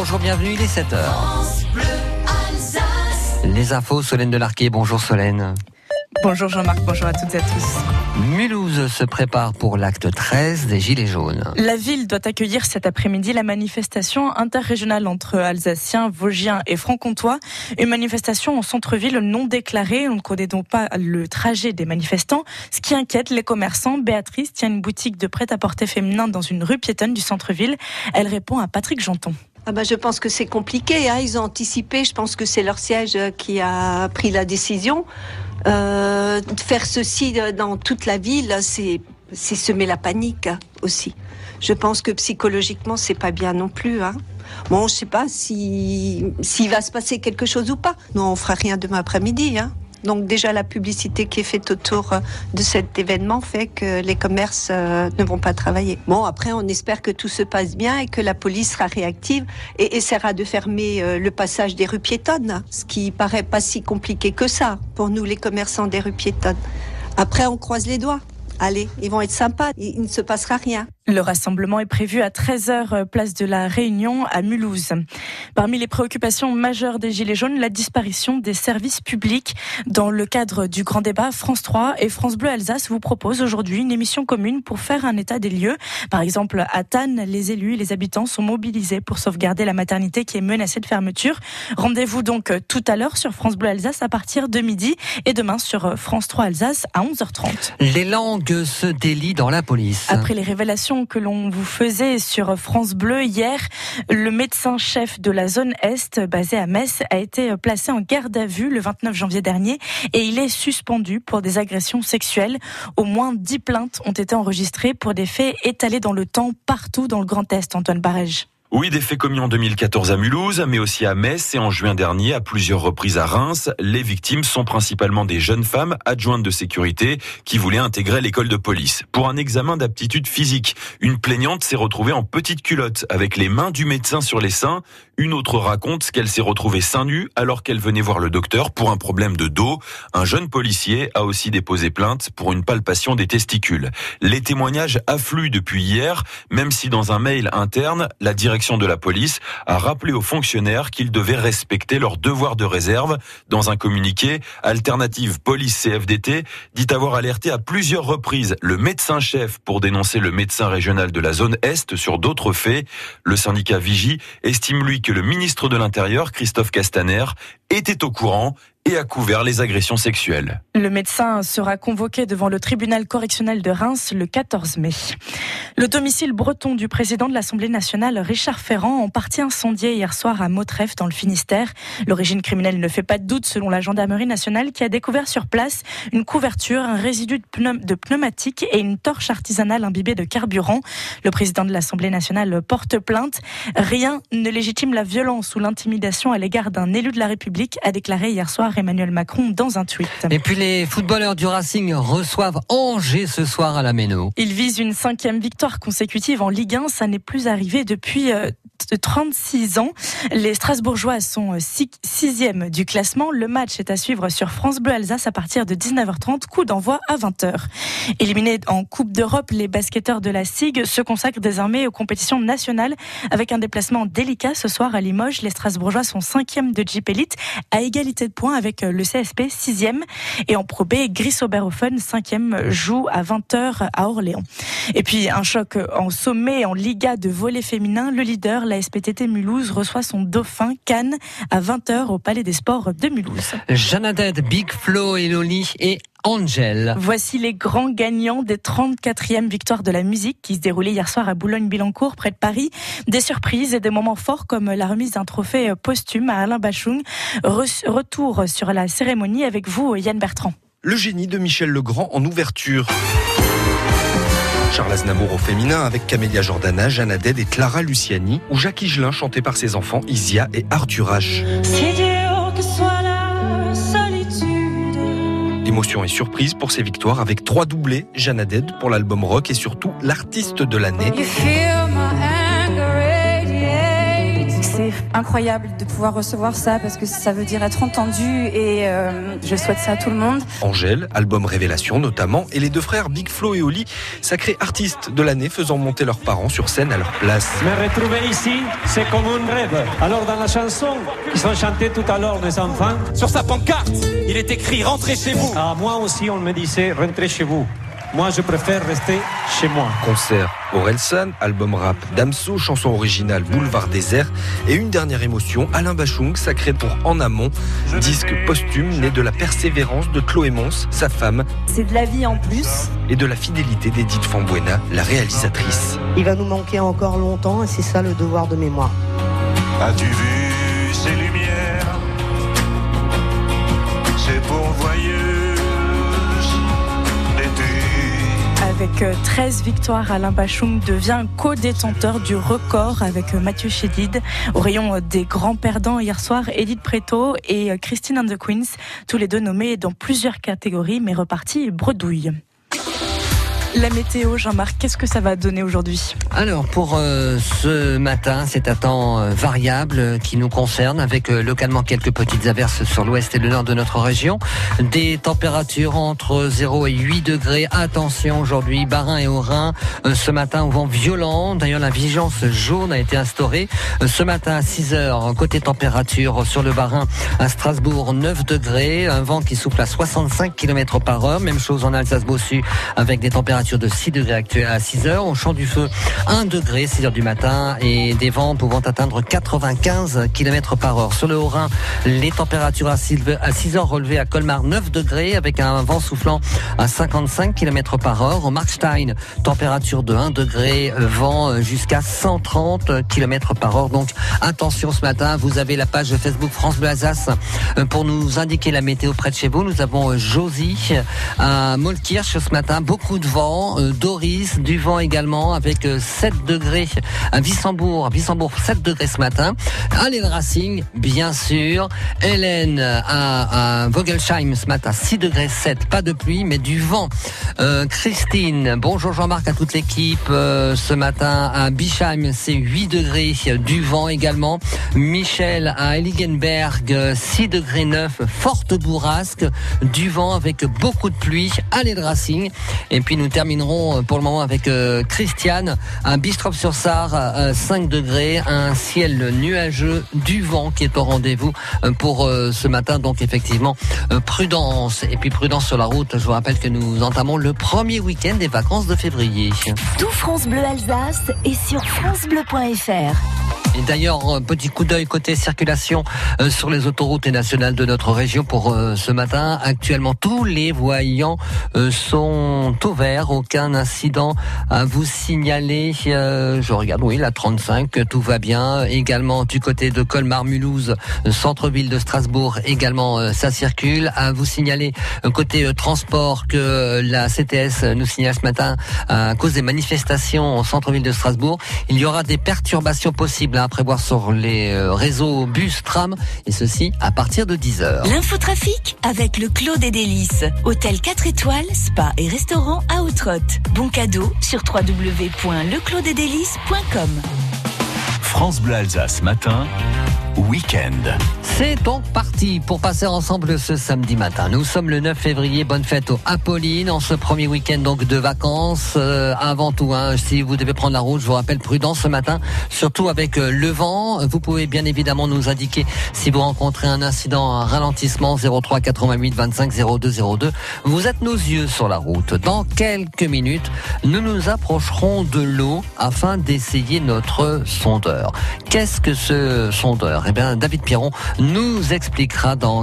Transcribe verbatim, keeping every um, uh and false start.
Bonjour, bienvenue, il est sept heures. Les infos, Solène Delarquet. Bonjour Solène. Bonjour Jean-Marc, bonjour à toutes et à tous. Mulhouse se prépare pour l'acte treize des Gilets jaunes. La ville doit accueillir cet après-midi la manifestation interrégionale entre Alsaciens, Vosgiens et Franc-Comtois. Une manifestation en centre-ville non déclarée. On ne connaît donc pas le trajet des manifestants. Ce qui inquiète les commerçants. Béatrice tient une boutique de prêt-à-porter féminin dans une rue piétonne du centre-ville. Elle répond à Patrick Janton. Ah ben je pense que c'est compliqué, hein. Ils ont anticipé, je pense que c'est leur siège qui a pris la décision. Euh, de faire ceci dans toute la ville, c'est, c'est semer la panique aussi. Je pense que psychologiquement, c'est pas bien non plus, hein. Bon, je sais pas si, s'il va se passer quelque chose ou pas. Non, on fera rien demain après-midi, hein. Donc déjà la publicité qui est faite autour de cet événement fait que les commerces euh, ne vont pas travailler. Bon, après on espère que tout se passe bien et que la police sera réactive et essaiera de fermer euh, le passage des rues piétonnes, ce qui paraît pas si compliqué que ça pour nous les commerçants des rues piétonnes. Après on croise les doigts. Allez, ils vont être sympas, il ne se passera rien. Le rassemblement est prévu à treize heures, place de la Réunion à Mulhouse. Parmi les préoccupations majeures des Gilets jaunes, la disparition des services publics. Dans le cadre du grand débat, France trois et France Bleu Alsace vous proposent aujourd'hui une émission commune pour faire un état des lieux. Par exemple, à Thann, les élus et les habitants sont mobilisés pour sauvegarder la maternité qui est menacée de fermeture. Rendez-vous donc tout à l'heure sur France Bleu Alsace à partir de midi et demain sur France trois Alsace à onze heures trente. Les langues se délient dans la police. Après les révélations que l'on vous faisait sur France Bleu hier, le médecin-chef de la zone Est, basé à Metz, a été placé en garde à vue le vingt-neuf janvier dernier et il est suspendu pour des agressions sexuelles. Au moins dix plaintes ont été enregistrées pour des faits étalés dans le temps partout dans le Grand Est, Antoine Barège. Oui, des faits commis en deux mille quatorze à Mulhouse, mais aussi à Metz et en juin dernier à plusieurs reprises à Reims. Les victimes sont principalement des jeunes femmes adjointes de sécurité qui voulaient intégrer l'école de police. Pour un examen d'aptitude physique, une plaignante s'est retrouvée en petite culotte avec les mains du médecin sur les seins. Une autre raconte qu'elle s'est retrouvée seins nus alors qu'elle venait voir le docteur pour un problème de dos. Un jeune policier a aussi déposé plainte pour une palpation des testicules. Les témoignages affluent depuis hier, même si dans un mail interne, la direction de la police a rappelé aux fonctionnaires qu'ils devaient respecter leur devoir de réserve. Dans un communiqué, Alternative Police C F D T dit avoir alerté à plusieurs reprises le médecin-chef pour dénoncer le médecin régional de la zone Est sur d'autres faits. Le syndicat Vigie estime lui que le ministre de l'Intérieur, Christophe Castaner, était au courant et a couvert les agressions sexuelles. Le médecin sera convoqué devant le tribunal correctionnel de Reims le quatorze mai. Le domicile breton du président de l'Assemblée nationale, Richard Ferrand, en partie incendié hier soir à Mautreffe dans le Finistère. L'origine criminelle ne fait pas de doute selon la gendarmerie nationale qui a découvert sur place une couverture, un résidu de, pneum- de pneumatique et une torche artisanale imbibée de carburant. Le président de l'Assemblée nationale porte plainte. Rien ne légitime la violence ou l'intimidation à l'égard d'un élu de la République, a déclaré hier soir Emmanuel Macron dans un tweet. Et puis les footballeurs du Racing reçoivent Angers ce soir à la Méno. Ils visent une cinquième victoire consécutive en Ligue un. Ça n'est plus arrivé depuis euh, trente-six ans. Les Strasbourgeois sont six, sixième du classement. Le match est à suivre sur France Bleu Alsace à partir de dix-neuf heures trente. Coup d'envoi à vingt heures. Éliminés en Coupe d'Europe, les basketteurs de la S I G se consacrent désormais aux compétitions nationales avec un déplacement délicat ce soir à Limoges. Les Strasbourgeois sont cinquième de Jeep Elite à égalité de points avec le C S P sixième. Et en Pro B, Gris-Oberhofen cinquième joue à vingt heures à Orléans. Et puis un choc en sommet en Liga de volley féminin. Le leader, la S P T T Mulhouse, reçoit son dauphin Cannes à vingt heures au Palais des Sports de Mulhouse. Jeannadette, Big Flo et Loli et Angel. Voici les grands gagnants des trente-quatrièmes victoires de la musique qui se déroulaient hier soir à Boulogne-Billancourt, près de Paris. Des surprises et des moments forts comme la remise d'un trophée posthume à Alain Bachung. Re- retour sur la cérémonie avec vous, Yann Bertrand. Le génie de Michel Legrand en ouverture. Charles Aznavour au féminin avec Camélia Jordana, Jeanne Haddad et Clara Luciani, ou Jacques Higelin chanté par ses enfants Isia et Arthur H. Si dur que soit la solitude. Émotion et surprise pour ces victoires avec trois doublés, Jeanne Haddad pour l'album rock et surtout l'artiste de l'année. C'est incroyable de pouvoir recevoir ça parce que ça veut dire être entendu et euh, je souhaite ça à tout le monde. Angèle, album Révélation notamment, et les deux frères Big Flo et Oli, sacrés artistes de l'année faisant monter leurs parents sur scène à leur place. Me retrouver ici, c'est comme un rêve. Alors dans la chanson qui sont chantées tout à l'heure les enfants, sur sa pancarte, il est écrit « Rentrez chez vous ». Ah, moi aussi on me disait « Rentrez chez vous ». Moi, je préfère rester chez moi. Concert Orelsan, album rap Damso, chanson originale Boulevard Désert et une dernière émotion, Alain Bachung, sacré pour En Amont, disque posthume né de la persévérance de Chloé Mons, sa femme. C'est de la vie en plus. Et de la fidélité d'Edith Fambuena, la réalisatrice. Il va nous manquer encore longtemps et c'est ça le devoir de mémoire. As-tu vu ces lumières, ces pourvoyeuses d'été? Avec treize victoires, Alain Bachung devient co-détenteur du record avec Mathieu Chédid. Au rayon des grands perdants hier soir, Edith Preto et Christine and the Queens, tous les deux nommés dans plusieurs catégories, mais repartis bredouille. La météo, Jean-Marc, qu'est-ce que ça va donner aujourd'hui ? Alors, pour euh, ce matin, c'est un temps euh, variable euh, qui nous concerne, avec euh, localement quelques petites averses sur l'ouest et le nord de notre région. Des températures entre zéro et huit degrés. Attention, aujourd'hui, Bas-Rhin et Haut-Rhin, euh, ce matin, au vent violent. D'ailleurs, la vigilance jaune a été instaurée. Euh, ce matin, à six heures, côté température, sur le Bas-Rhin, à Strasbourg, neuf degrés. Un vent qui souffle à soixante-cinq kilomètres par heure. Même chose en Alsace-Bossu, avec des températures de six degrés actuels à six heures. Au Champ du Feu, un degré, six heures du matin, et des vents pouvant atteindre quatre-vingt-quinze kilomètres par heure. Sur le Haut-Rhin, les températures à six heures relevées à Colmar, neuf degrés, avec un vent soufflant à cinquante-cinq kilomètres par heure. Au Markstein, température de un degré, vent jusqu'à cent trente kilomètres par heure. Donc attention ce matin, vous avez la page Facebook France Bleu Alsace pour nous indiquer la météo près de chez vous. Nous avons Josie à Mollkirch ce matin, beaucoup de vent. Doris, du vent également, avec sept degrés à Wissembourg. Wissembourg, sept degrés ce matin. Allez, le Racing, bien sûr. Hélène à, à Vogelsheim ce matin, six degrés sept. Pas de pluie, mais du vent. Euh, Christine, bonjour Jean-Marc à toute l'équipe. Euh, ce matin à Bischheim, c'est huit degrés. Du vent également. Michel à Heiligenberg, six degrés neuf. Forte bourrasque. Du vent avec beaucoup de pluie. Allez, le Racing. Et puis nous terminerons pour le moment avec euh, Christiane à Bistrop-sur-Sarre, euh, cinq degrés, un ciel nuageux, du vent qui est au rendez-vous euh, pour euh, ce matin. Donc effectivement, euh, prudence. Et puis prudence sur la route. Je vous rappelle que nous entamons le premier week-end des vacances de février. Tout France Bleu Alsace est sur francebleu point f r. Et d'ailleurs, petit coup d'œil côté circulation euh, sur les autoroutes et nationales de notre région pour euh, ce matin. Actuellement, tous les voyants euh, sont ouverts. Aucun incident à vous signaler. Euh, je regarde, oui, la trente-cinq, tout va bien. Également du côté de Colmar-Mulhouse, centre-ville de Strasbourg, également euh, ça circule. À vous signaler euh, côté euh, transport que euh, la C T S nous signale ce matin à cause des manifestations au centre-ville de Strasbourg. Il y aura des perturbations possibles à prévoir sur les réseaux bus, tram, et ceci à partir de dix heures. L'infotrafic avec le Clos des Délices. Hôtel quatre étoiles, spa et restaurant à Outrotte. Bon cadeau sur w w w point le clos des délices point com. France Bleu Alsace matin, week-end. C'est donc parti pour passer ensemble ce samedi matin. Nous sommes le neuf février, bonne fête aux Apollines, en ce premier week-end donc de vacances. Euh, avant tout, hein, si vous devez prendre la route, je vous rappelle prudence ce matin, surtout avec euh, le vent. Vous pouvez bien évidemment nous indiquer si vous rencontrez un incident, un ralentissement, zéro trois quatre-vingt-huit vingt-cinq zéro deux zéro deux. Vous êtes nos yeux sur la route. Dans quelques minutes, nous nous approcherons de l'eau afin d'essayer notre sondeur. Qu'est-ce que ce sondeur ? Eh bien, David Pierron nous expliquera dans